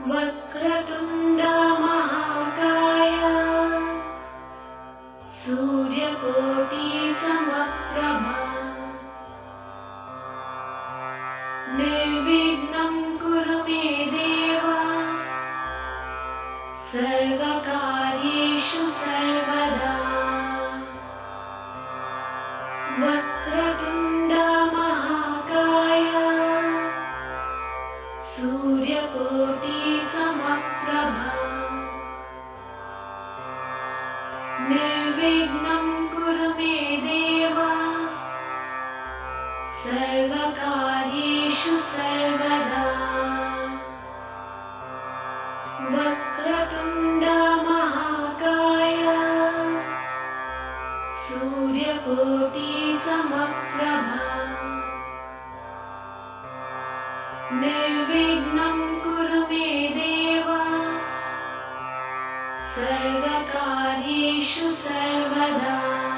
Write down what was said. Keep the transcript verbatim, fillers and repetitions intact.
वक्रतुण्ड महाकाय सूर्यकोटि समप्रभा निर्विघ्नं कुरु मे देव सर्वकार्येषु सर्वदा। वक्रतुण्ड महाकाय सूर्यकोटि समप्रभा निर्विघ्नं कुरु मे देव सर्वकार्येषु सर्वदा। वक्रतुण्ड महाकाय सूर्यकोटि समप्रभा निर्विघ्नं कुरु मे देव सर्वकार्येषु सर्वदा।